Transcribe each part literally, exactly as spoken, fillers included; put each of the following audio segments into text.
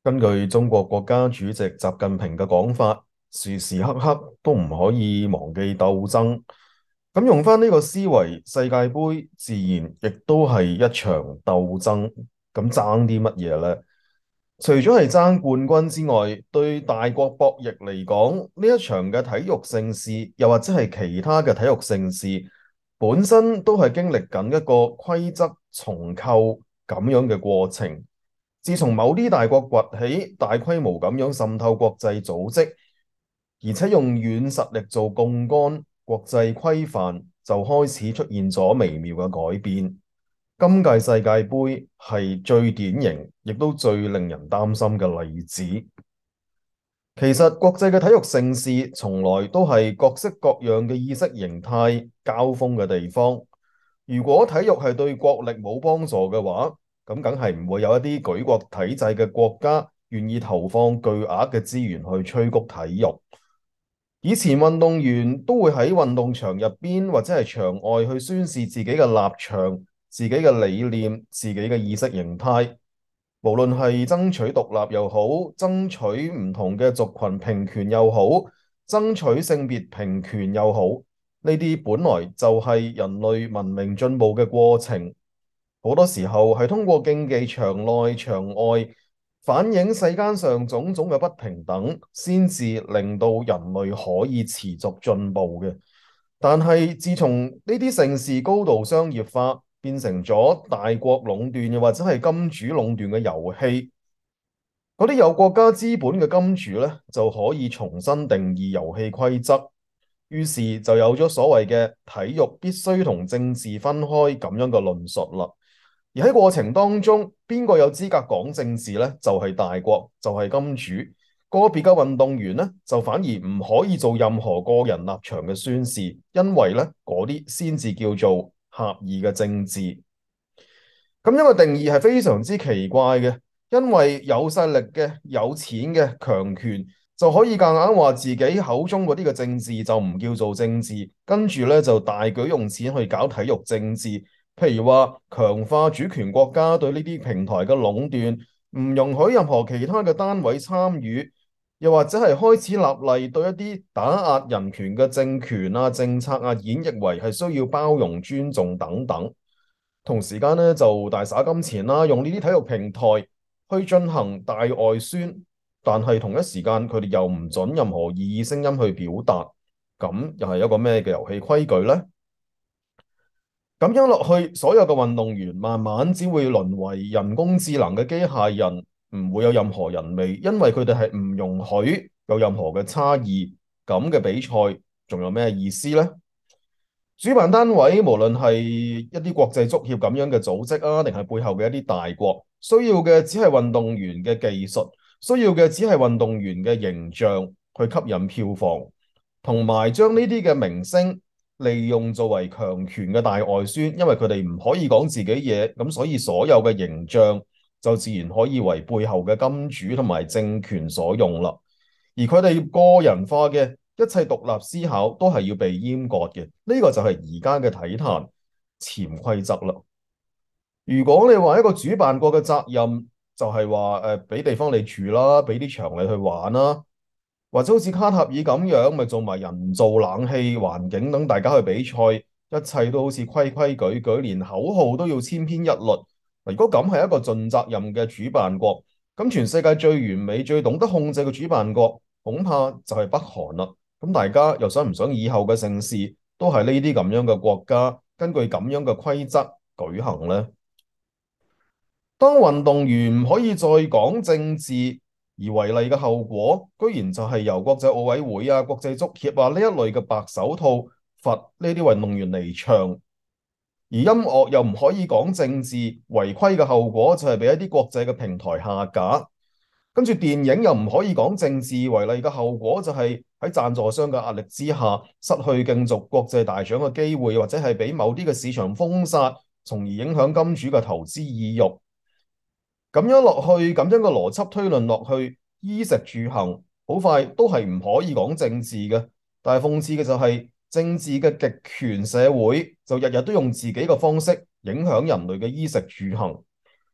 根據中國國家主席習近平嘅講法，時時刻刻都唔可以忘記鬥爭。咁用翻呢個思維，世界盃自然亦都係一場鬥爭。咁爭啲乜嘢呢？除咗係爭冠軍之外，對大國博弈嚟講，呢一場嘅體育盛事，又或者係其他嘅體育盛事，本身都係經歷緊一個規則重構咁樣嘅過程。自從某啲大國崛起，大規模咁樣滲透國際組織，而且用軟實力做槓桿，國際規範就開始出現咗微妙嘅改變。今屆世界盃係最典型，亦都最令人擔心嘅例子。其實國際嘅體育盛事從來都係各式各樣嘅意識形態交鋒嘅地方。如果體育係對國力冇幫助嘅話，咁梗係唔會有一啲舉國體制嘅國家願意投放巨額嘅資源去催谷體育。以前運動員都會喺運動場入邊或者係場外去宣示自己嘅立場、自己嘅理念、自己嘅意識形態。無論係爭取獨立又好，爭取唔同嘅族群平權又好，爭取性別平權又好，呢啲本來就係人類文明進步嘅過程。好多時候係通過競技場內場外反映世間上種種嘅不平等，先至令到人類可以持續進步嘅。但係自從呢啲盛事高度商業化，變成咗大國壟斷又或者係金主壟斷嘅遊戲，嗰啲有國家資本嘅金主呢，就可以重新定義遊戲規則，於是就有咗所謂嘅體育必須同政治分開咁樣嘅論述啦。而喺過程當中，邊個有資格講政治呢？就係大國，就係金主。個別嘅運動員呢，就反而唔可以做任何個人立場嘅宣示，因為呢嗰啲先至叫做狹義嘅政治。咁樣嘅定義係非常之奇怪嘅，因為有勢力嘅、有錢嘅、強權就可以夾硬話自己口中嗰啲嘅政治就唔叫做政治，跟住呢就大舉用錢去搞體育政治。譬如話強化主權國家對呢啲平台嘅壟斷，唔容許任何其他嘅單位參與，又或者係開始立例對一啲打壓人權嘅政權啊、政策啊演繹為係需要包容、尊重等等。同時間咧就大灑金錢啦，用呢啲體育平台去進行大外宣，但係同一時間佢哋又唔准任何異議聲音去表達，咁又係一個咩嘅遊戲規矩呢？咁樣落去，所有嘅運動員慢慢只會淪為人工智能嘅機械人，唔會有任何人味，因為佢哋係唔容許有任何嘅差異。咁嘅比賽仲有咩意思呢？主辦單位無論係一啲國際足協咁樣嘅組織啊，定係背後嘅一啲大國，需要嘅只係運動員嘅技術，需要嘅只係運動員嘅形象去吸引票房，同埋將呢啲嘅明星利用作為強權嘅大外宣，因為佢哋唔可以講自己嘢，咁所以所有嘅形象就自然可以為背後嘅金主同埋政權所用啦。而佢哋個人化嘅一切獨立思考都係要被閹割嘅，呢個就係而家嘅體壇潛規則啦。如果你話一個主辦國嘅責任就係話誒俾地方你住啦，俾啲場你去玩啦，或者好似卡塔爾咁樣，咪做埋人造冷氣環境等大家去比賽，一切都好似規規矩矩，連口號都要千篇一律。如果咁係一個盡責任嘅主辦國，咁全世界最完美、最懂得控制嘅主辦國，恐怕就係北韓啦。咁大家又想唔想以後嘅盛事都係呢啲咁樣嘅國家根據咁樣嘅規則舉行呢？當運動員唔可以再講政治，而違例嘅後果，居然就係由國際奧委會啊、國際足協啊呢一類嘅白手套罰呢啲運動員離場，而音樂又唔可以講政治，違規嘅後果就係俾一啲國際嘅平台下架。跟住電影又唔可以講政治，違例嘅後果就係喺贊助商嘅壓力之下，失去競逐國際大獎嘅機會，或者係俾某啲嘅市場封殺，從而影響金主嘅投資意欲。咁樣落去，咁樣嘅邏輯推論落去，衣食住行好快都係唔可以講政治嘅。但係諷刺嘅就係，政治嘅極權社會就日日都用自己嘅方式影響人類嘅衣食住行。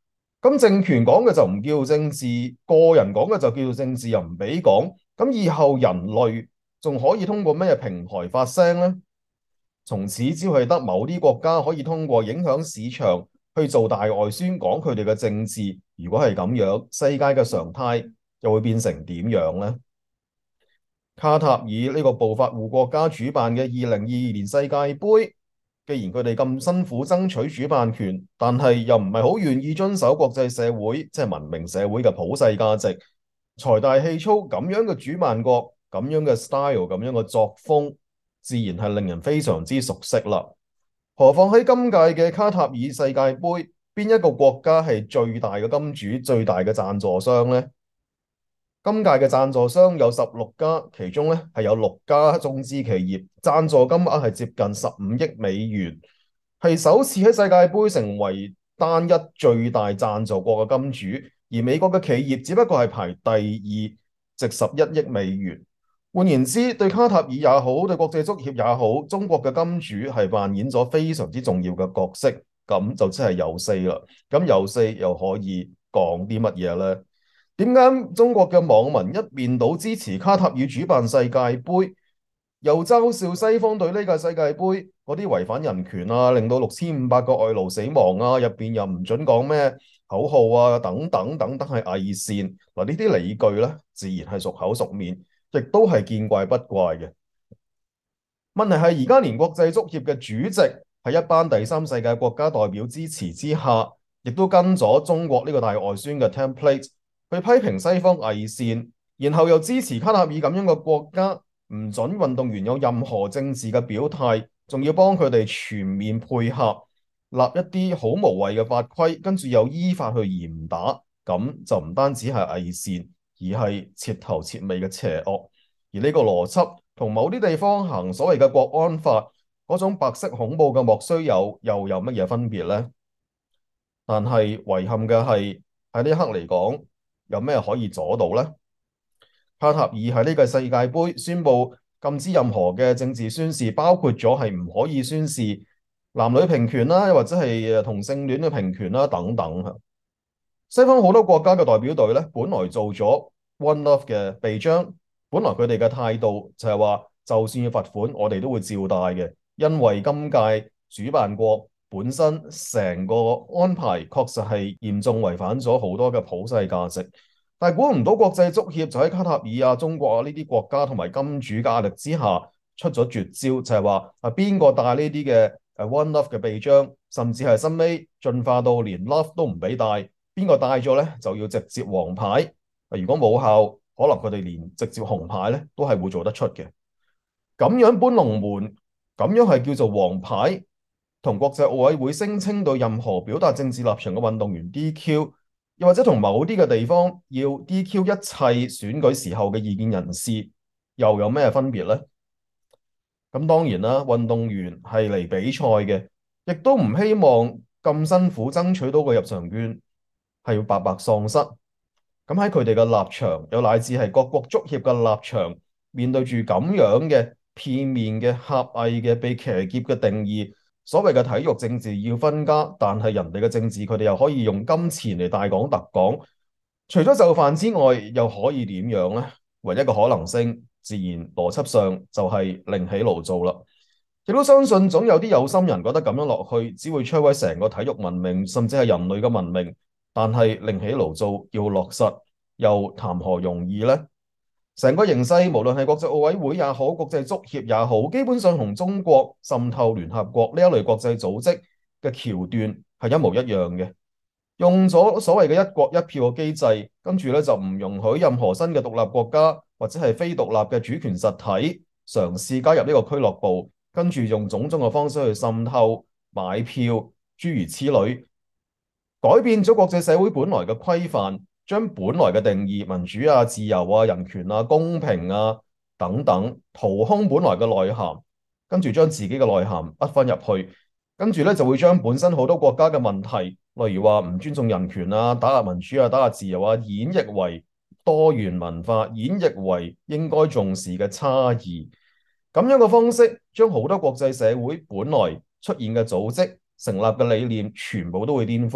咁政權講嘅就唔叫政治，個人講嘅就叫做政治，又唔俾講。咁以後人類仲可以通過咩平台發聲呢？從此只係得某啲國家可以通過影響市場去做大外宣，講佢哋嘅政治。如果係咁樣，世界嘅常態又會變成點樣呢？卡塔爾呢個暴發戶國家主辦嘅二零二二年世界盃，既然佢哋咁辛苦爭取主辦權，但係又唔係好願意遵守國際社會即係文明社會嘅普世價值，財大氣粗咁樣嘅主辦國，咁樣嘅 style，咁樣嘅作風，自然係令人非常之熟悉啦。何況喺今屆嘅卡塔爾世界盃，邊一個國家係最大嘅金主、最大嘅贊助商呢？今屆嘅贊助商有十六家，其中咧係有六家中資企業，贊助金額係接近十五億美元，係首次喺世界盃成為單一最大贊助國嘅金主。而美國嘅企業只不過係排第二，值十一億美元。換言之，對卡塔爾也好，對國際足協也好，中國嘅金主係扮演咗非常之重要嘅角色，咁就即係有四啦。咁有四又可以講啲乜嘢呢？點解中國嘅網民一面倒支持卡塔爾主辦世界盃，又嘲笑西方對呢個世界盃嗰啲違反人權啊，令到六千五百個外勞死亡啊，入邊又唔准講咩口號啊，等等等等係偽善嗱，呢啲理據咧，自然係熟口熟面，亦都係見怪不怪嘅。問題係而家連國際足協嘅主席喺一班第三世界國家代表支持之下，亦都跟咗中國呢個大外宣嘅 template。去批評西方偽善，然後又支持卡塔爾咁樣嘅國家，唔准運動員有任何政治嘅表態，仲要幫佢哋全面配合，立一啲好無謂嘅法規，跟住又依法去嚴打，咁就唔單止係偽善，而係徹頭徹尾嘅邪惡。而呢個邏輯同某啲地方行所謂嘅國安法嗰種白色恐怖嘅莫須有，又有乜嘢分別呢？但係遺憾嘅係喺呢一刻嚟講，有咩可以阻到呢？卡塔爾喺呢個世界盃宣布禁止任何嘅政治宣示，包括咗係唔可以宣示男女平權啦，或者係同性戀嘅平權啦等等。西方好多國家嘅代表隊咧，本來做咗 One Love 嘅臂章，本來佢哋嘅態度就係話，就算要罰款，我哋都會照帶嘅，因為今屆主辦國本身成個安排確實係嚴重違反咗好多嘅普世價值，但係估唔到國際足協就喺卡塔爾啊、中國啊呢啲國家同埋金主嘅壓力之下出咗絕招，就係話啊邊個帶呢啲嘅誒 One Love 嘅臂章，甚至係新尾進化到連 Love 都唔俾帶，邊個帶咗咧就要直接黃牌。如果冇效，可能佢哋連直接紅牌咧都係會做得出嘅。咁樣搬龍門，咁樣係叫做黃牌。同國際奧委會聲稱對任何表達政治立場嘅運動員 D Q， 又或者同某啲嘅地方要 D Q 一切選舉時候嘅異見人士，又有咩分別呢？咁當然啦，運動員係嚟比賽嘅，亦都唔希望咁辛苦爭取到個入場券係要白白喪失。咁喺佢哋嘅立場，又乃至係各國足協嘅立場，面對住咁樣嘅片面嘅狹隘嘅被騎劫嘅定義。所謂嘅體育政治要分家，但係人哋嘅政治佢哋又可以用金錢嚟大講特講，除咗就範之外，又可以點樣呢？唯一嘅可能性，自然邏輯上就係另起爐灶啦。亦都相信總有啲有心人覺得咁樣落去，只會摧毀成個體育文明，甚至係人類嘅文明。但係另起爐灶要落實，又談何容易呢？成個形勢，無論係國際奧委會也好，國際足協也好，基本上同中國滲透聯合國呢一類國際組織嘅橋段係一模一樣嘅，用咗所謂嘅一國一票嘅機制，跟住咧就唔容許任何新嘅獨立國家或者係非獨立嘅主權實體嘗試加入呢個俱樂部，跟住用種種嘅方式去滲透、買票，諸如此類，改變咗國際社會本來嘅規範。將本來嘅定義民主啊、自由啊、人權啊、公平啊等等掏空本來嘅內涵，跟住將自己嘅內涵呃翻入去，跟住咧就會將本身好多國家嘅問題，例如話唔尊重人權啊、打壓民主啊、打壓自由啊，演繹為多元文化，演繹為應該重視嘅差異。咁樣嘅方式，將好多國際社會本來出現嘅組織成立嘅理念，全部都會顛覆。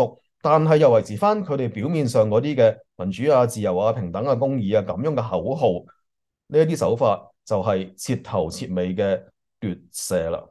但係又維持翻佢哋表面上嗰啲嘅民主啊、自由啊、平等啊、公義啊咁樣嘅口號，呢一啲手法就係徹頭徹尾嘅奪舍啦。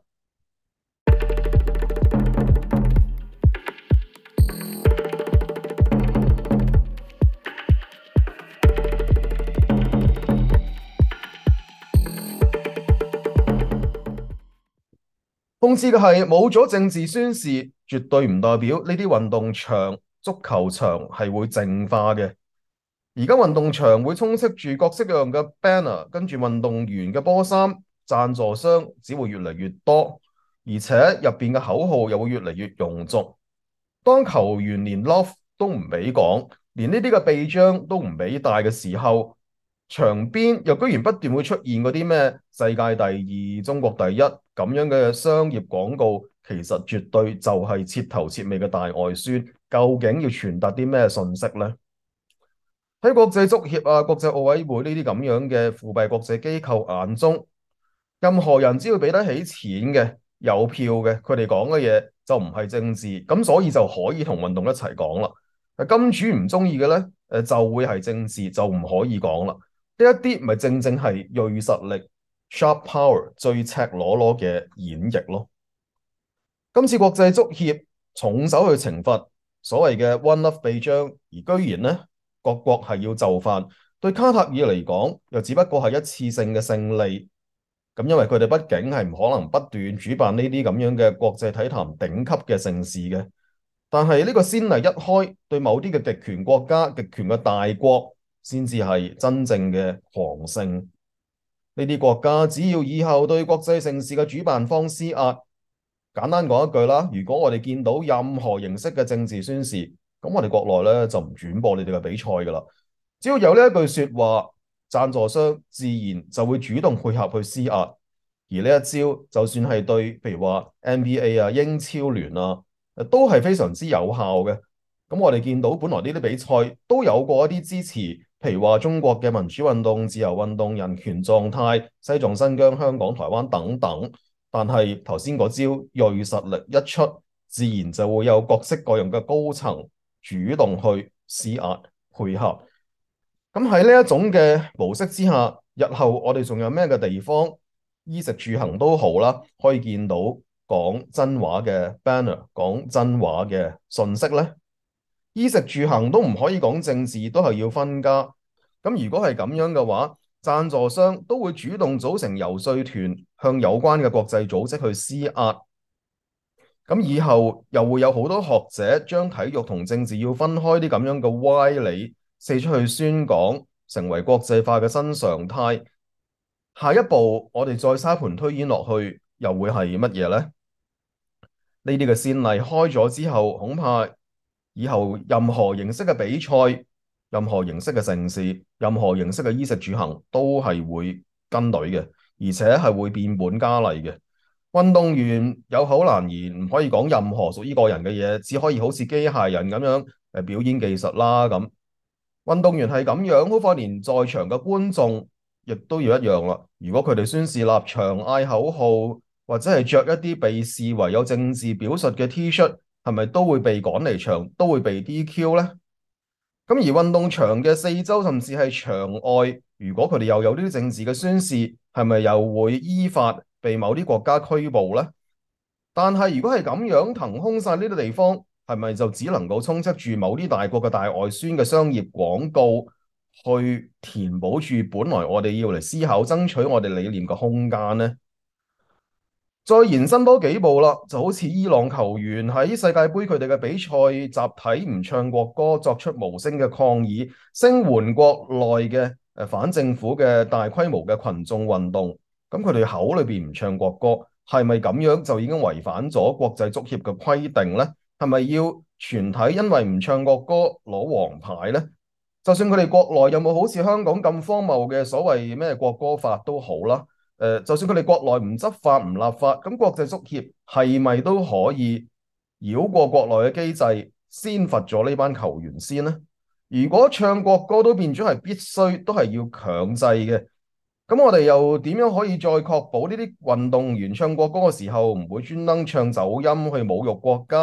諷刺嘅係，冇咗政治宣示，絕對唔代表呢啲運動場、足球場係會淨化嘅。而家運動場會充斥住各式各樣嘅 banner，跟住運動員嘅波衫，贊助商只會越嚟越多，而且入邊嘅口號又會越嚟越庸俗。當球員連 love 都唔俾講，連呢啲嘅臂章都唔俾戴嘅時候，場邊又居然不斷會出現嗰啲咩世界第二、中國第一咁樣嘅商業廣告，其實絕對就係徹頭徹尾嘅大外宣。究竟要傳達啲咩信息呢？喺國際足協啊、國際奧委會呢啲咁樣嘅腐敗國際機構眼中，任何人只要俾得起錢嘅、有票嘅，佢哋講嘅嘢就唔係政治，咁所以就可以同運動一齊講啦。金主唔中意嘅呢，誒就會係政治，就唔可以講啦。呢一啲咪正正係銳實力 （sharp power） 最赤裸裸嘅演繹咯。今次國際足協重手去懲罰所謂嘅 One Love 臂章，而居然呢，各國係要就範，對卡塔爾嚟講又只不過係一次性嘅勝利。咁因為佢哋畢竟係唔可能不斷主辦呢啲咁樣嘅國際體壇頂級嘅盛事嘅。但係呢個先例一開，對某啲嘅極權國家、極權嘅大國，先至係真正嘅狂勝。呢啲國家只要以後對國際盛事嘅主辦方施壓，簡單講一句啦，如果我哋見到任何形式嘅政治宣示，咁我哋國內咧就唔轉播你哋嘅比賽噶啦。只要有呢一句說話，贊助商自然就會主動配合去施壓。而呢一招，就算係對譬如話 N B A 啊、英超聯啊，都係非常之有效嘅。咁我哋見到本來呢啲比賽都有過一啲支持，譬如話中國嘅民主運動、自由運動、人權狀態、西藏、新疆、香港、台灣等等。但係頭先嗰招銳實力一出，自然就會有各式各樣嘅高層主動去施壓配合。咁喺呢一種嘅模式之下，日後我哋仲有咩嘅地方，衣食住行都好啦，可以見到講真話嘅 banner，講真話嘅信息呢？衣食住行都唔可以講政治，都係要分家。咁如果係咁樣嘅話，贊助商都會主動組成遊說團，向有關嘅國際組織去施壓。咁以後又會有好多學者將體育同政治要分開啲咁樣嘅歪理四出去宣講，成為國際化嘅新常態。下一步我哋再沙盤推演落去，又會係乜嘢呢？呢啲嘅先例開咗之後，恐怕以後任何形式嘅比賽、任何形式嘅盛事、任何形式嘅衣食住行都係會跟隊嘅，而且係會變本加厲嘅。運動員有口難言，唔可以講任何屬於個人嘅嘢，只可以好似機械人咁樣誒表演技術啦。咁運動員係咁樣，好快連在場嘅觀眾亦都要一樣啦。如果佢哋宣示立場、嗌口號，或者係着一啲被視為有政治表述嘅 T 恤，係咪都會被趕離場，都會被 D Q 呢？咁而運動場嘅四周甚至係場外，如果佢哋又有呢啲政治嘅宣示，係咪又會依法被某啲國家拘捕呢？但係如果係咁樣騰空晒呢啲地方，係咪就只能夠充斥住某啲大國嘅大外宣嘅商業廣告，去填補住本來我哋要嚟思考爭取我哋理念嘅空間呢？再延伸多幾步啦，就好似伊朗球員喺世界盃佢哋嘅比賽集體唔唱國歌，作出無聲嘅抗議，聲援國內嘅誒反政府嘅大規模嘅群眾運動。咁佢哋口裏邊唔唱國歌，係咪咁樣就已經違反咗國際足協嘅規定呢？係咪要全體因為唔唱國歌攞黃牌呢？就算佢哋國內有冇好似香港咁荒謬嘅所謂咩國歌法都好啦。誒、呃，就算佢哋國內唔執法唔立法，咁國際足協係咪都可以繞過國內嘅機制，先罰咗呢班球員先呢？如果唱國歌都變咗係必須，都係要強制嘅，咁我哋又點樣可以再確保呢啲運動員唱國歌嘅時候唔會專登唱走音去侮辱國家，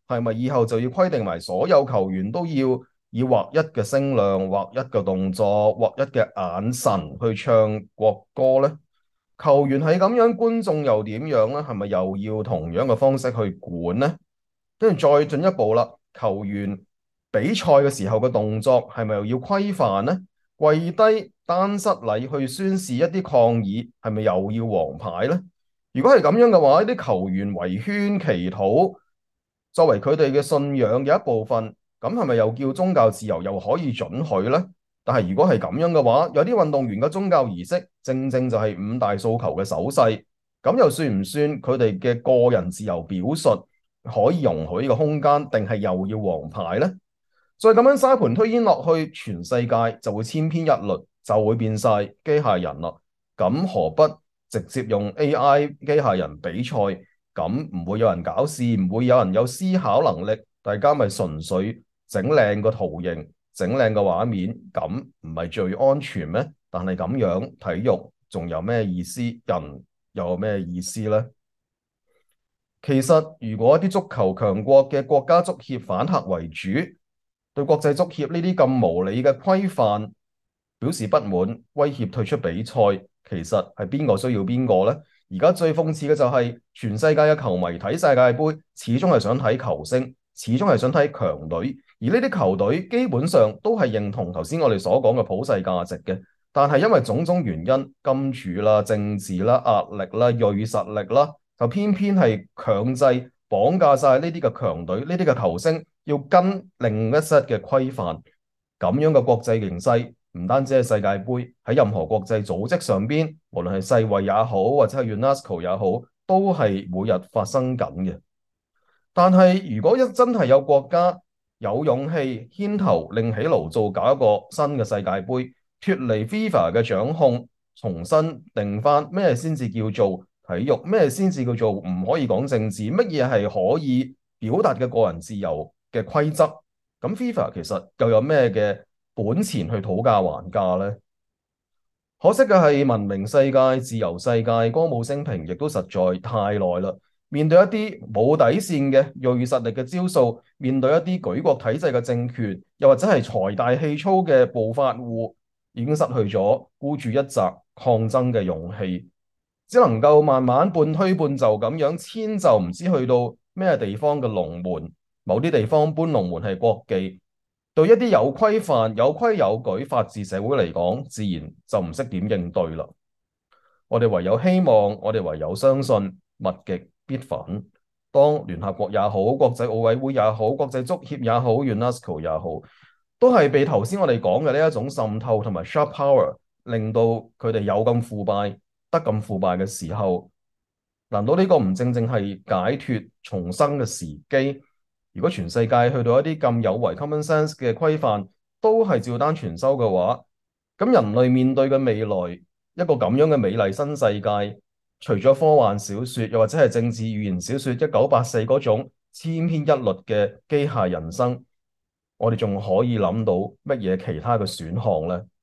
係咪以後就要規定埋所有球員都要以劃一嘅聲量、劃一嘅動作、劃一嘅眼神去唱國歌呢？球員係咁樣，觀眾又點樣呢？係咪又要同樣嘅方式去管呢？跟住再進一步啦，球員比賽嘅時候嘅動作係咪又要規範呢？跪低單膝禮去宣示一啲抗議，係咪又要黃牌呢？如果係咁樣嘅話，啲球員圍圈祈禱，作為佢哋嘅信仰嘅一部分，咁係咪又叫宗教自由又可以准許呢？但係如果係咁樣嘅話，有啲運動員嘅宗教儀式正正就係五大訴求嘅手勢，咁又算唔算佢哋嘅個人自由表述可以容許呢個空間，定係又要黃牌呢？再咁樣沙盤推演落去，全世界就會千篇一律，就會變晒機械人啦。咁何不直接用 A I 機械人比賽？咁唔會有人搞事，唔會有人有思考能力，大家咪純粹整靚個圖形，整靚個畫面，咁唔係最安全咩？但係咁樣體育仲有咩意思？人又有咩意思呢？其實如果一啲足球強國嘅國家足協反客為主，對國際足協呢啲咁無理嘅規範表示不滿，威脅退出比賽，其實係邊個需要邊個呢？而家最諷刺嘅就係、是、全世界嘅球迷睇世界盃，始終係想睇球星，始終係想睇強隊，而呢啲球隊基本上都係認同頭先我哋所講嘅普世價值嘅，但係因為種種原因，金主啦、政治啦、壓力啦、銳實力啦，就偏偏係強制綁架晒呢啲嘅強隊，呢啲嘅球星。要跟另一 set 嘅規範，咁樣嘅國際形勢唔單止係世界盃，喺任何國際組織上邊，無論係世衛也好，或者係 UNESCO 也好，都係每日發生緊嘅。但係如果一真係有國家有勇氣牽頭另起爐灶搞一個新嘅世界盃，脫離 FIFA 嘅掌控，重新定翻咩先至叫做體育，咩先至叫做唔可以講政治，乜嘢係可以表達嘅個人自由嘅規則，咁 FIFA 其實又有咩嘅本錢去討價還價呢？可惜嘅係文明世界、自由世界、歌舞升平，亦都實在太耐啦。面對一啲冇底線嘅銳實力嘅招數，面對一啲舉國體制嘅政權，又或者係財大氣粗嘅暴發戶，已經失去咗孤注一擲抗爭嘅勇氣，只能夠慢慢半推半就咁樣遷就，唔知去到咩地方嘅龍門。某啲地方搬龍門係國技，對一啲有規範、有規有矩法治社會嚟講，自然就唔識點應對啦。我哋唯有希望，我哋唯有相信，物極必反。當聯合國也好，國際奧委會也好，國際足協也好，UNESCO 也好，都係被頭先我哋講嘅呢一種滲透同埋 sharp power，令到佢哋有咁腐敗，得咁腐敗嘅時候，難道呢個唔正正係解脫重生嘅時機？如果全世界去到一啲咁有違 common sense 嘅規範，都係照單全收嘅話，咁人類面對嘅未來一個咁樣嘅美麗新世界，除咗科幻小說，又或者係政治寓言小說一九八四嗰種千篇一律嘅機械人生，我哋仲可以諗到乜嘢其他嘅選項呢？